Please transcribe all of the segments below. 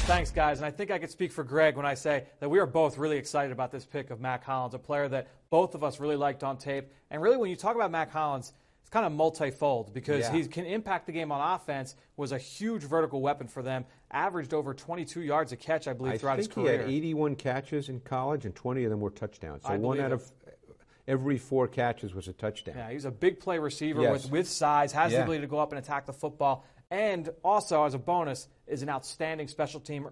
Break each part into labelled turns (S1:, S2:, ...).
S1: Thanks, guys. And I think I could speak for Greg when I say that we are both really excited about this pick of Mack Hollins, a player that both of us really liked on tape. And really, when you talk about Mack Hollins, it's kind of multifold because he can impact the game on offense, was a huge vertical weapon for them, averaged over 22 yards a catch, I believe, throughout his career.
S2: I think he had 81 catches in college, and 20 of them were touchdowns. So one out of every 4 catches was a touchdown.
S1: Yeah, he's a big play receiver with size, has the ability to go up and attack the football, and also, as a bonus, is an outstanding special teamer,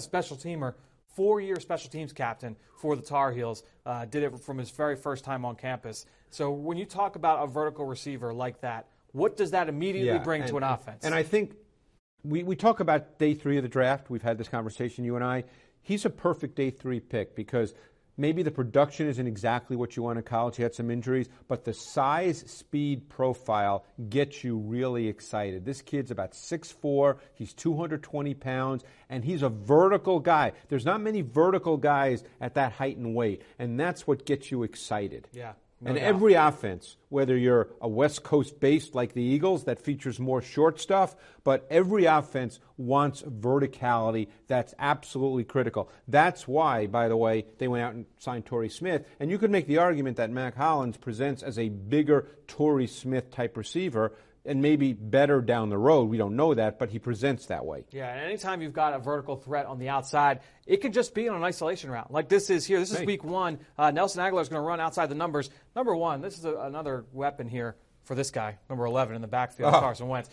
S1: 4-year special teams captain for the Tar Heels. Did it from his very first time on campus. So when you talk about a vertical receiver like that, what does that immediately bring to an offense?
S2: And I think we talk about day 3 of the draft. We've had this conversation, you and I. He's a perfect day 3 pick because maybe the production isn't exactly what you want in college. He had some injuries, but the size, speed profile gets you really excited. This kid's about 6'4", he's 220 pounds, and he's a vertical guy. There's not many vertical guys at that height and weight, and that's what gets you excited.
S1: Yeah.
S2: And every offense, whether you're a West Coast based like the Eagles that features more short stuff, but every offense wants verticality. That's absolutely critical. That's why, by the way, they went out and signed Torrey Smith. And you could make the argument that Mack Hollins presents as a bigger Torrey Smith type receiver and maybe better down the road. We don't know that, but he presents that way.
S1: Yeah, and anytime you've got a vertical threat on the outside, it could just be on an isolation route. Like this is here. This is week 1. Nelson Aguilar is going to run outside the numbers. Number 1, this is another weapon here for this guy, number 11 in the backfield, Carson Wentz.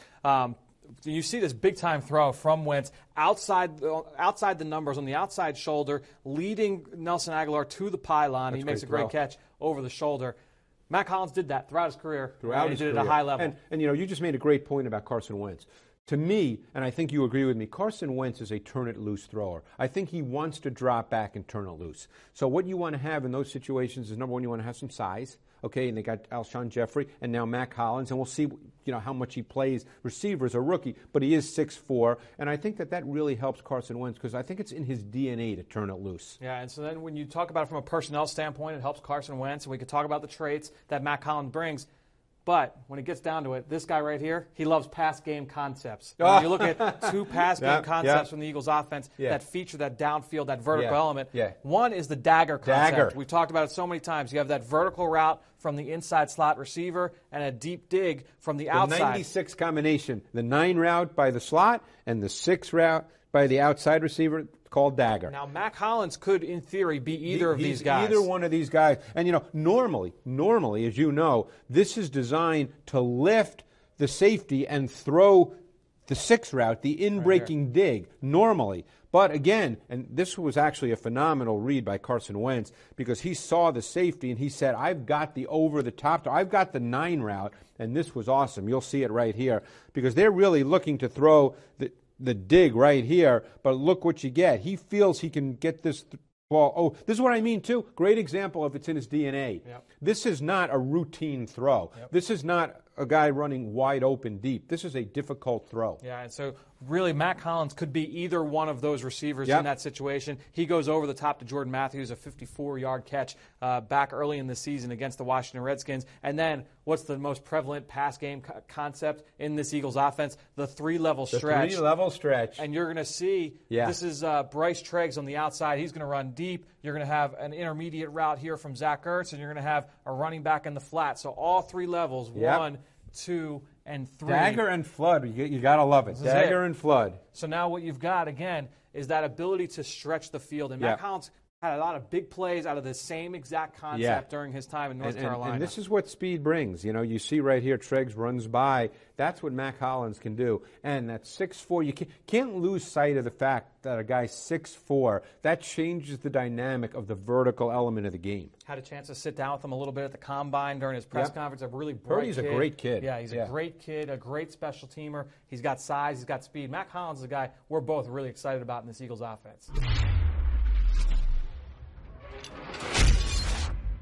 S1: You see this big-time throw from Wentz outside the numbers, on the outside shoulder, leading Nelson Aguilar to the pylon. He makes a great catch over the shoulder. Mack Hollins did that throughout his career. He did it at a high level.
S2: And you just made a great point about Carson Wentz. To me, and I think you agree with me, Carson Wentz is a turn-it-loose thrower. I think he wants to drop back and turn it loose. So what you want to have in those situations is, number 1, you want to have some size. Okay, and they got Alshon Jeffrey and now Mack Hollins, and we'll see how much he plays receiver as a rookie, but he is 6'4", and I think that really helps Carson Wentz because I think it's in his DNA to turn it loose.
S1: Yeah, and so then when you talk about it from a personnel standpoint, it helps Carson Wentz, and we could talk about the traits that Mack Hollins brings. But when it gets down to it, this guy right here, he loves pass game concepts. When you look at 2 pass game concepts from the Eagles offense that feature that downfield, that vertical element. One is the dagger concept. We've talked about it so many times. You have that vertical route from the inside slot receiver and a deep dig from the outside.
S2: The 96 combination, the 9 route by the slot and the 6 route by the outside receiver, called dagger.
S1: Now, Mack Hollins could, in theory, be either of these guys.
S2: Either one of these guys. And, normally, as you know, this is designed to lift the safety and throw the 6 route, the in-breaking dig, normally. But again, and this was actually a phenomenal read by Carson Wentz because he saw the safety and he said, I've got the over-the-top, I've got the 9 route, and this was awesome. You'll see it right here because they're really looking to throw the dig right here, but look what you get. He feels he can get this ball. Oh, this is what I mean, too. Great example of it's in his DNA. This is not a routine throw. This is not a guy running wide open deep. This is a difficult throw.
S1: Yeah, and so really Mack Hollins could be either one of those receivers in that situation. He goes over the top to Jordan Matthews, a 54-yard catch back early in the season against the Washington Redskins. And then what's the most prevalent pass game concept in this Eagles offense? The 3-level stretch.
S2: The 3-level stretch.
S1: And you're going to see this is Bryce Treggs on the outside. He's going to run deep. You're going to have an intermediate route here from Zach Ertz, and you're going to have a running back in the flat. So all 3 levels, 1, 2, and 3.
S2: Dagger and flood. You got to love it. Dagger and flood.
S1: So now what you've got, again, is that ability to stretch the field. And Mack Hollins had a lot of big plays out of the same exact concept during his time in North Carolina.
S2: And this is what speed brings. You see right here, Treggs runs by. That's what Mack Hollins can do. And that 6'4", you can't lose sight of the fact that a guy's 6'4", that changes the dynamic of the vertical element of the game.
S1: Had a chance to sit down with him a little bit at the Combine during his press conference. A really bright
S2: Purdy's a great kid.
S1: Yeah, he's a great kid, a great special teamer. He's got size, he's got speed. Mack Hollins is a guy we're both really excited about in this Eagles offense.